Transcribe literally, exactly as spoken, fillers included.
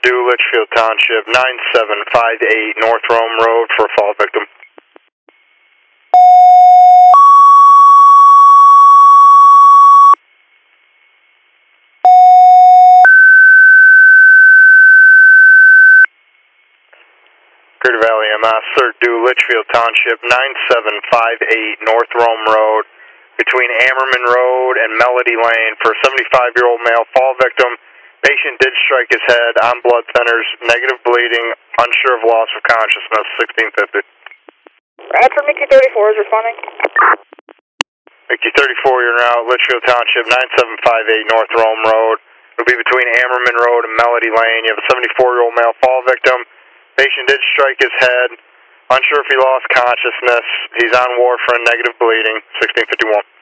due Litchfield Township, nine seven five eight North Rome Road for a fall victim. Greater Valley M S, third due Litchfield Township, nine seven five eight North Rome Road between Ammerman Road and Melody Lane for a seventy-five-year-old male fall victim. Patient did strike his head on blood thinners, negative bleeding, unsure of loss of consciousness, sixteen fifty. Radford Mickey thirty-four is responding. Mickey thirty-four, you're now at Litchfield Township, nine seven five eight North Rome Road. It'll be between Ammerman Road and Melody Lane. You have a seventy-four-year-old male fall victim. Patient did strike his head, unsure if he lost consciousness. He's on warfarin, negative bleeding, sixteen fifty-one.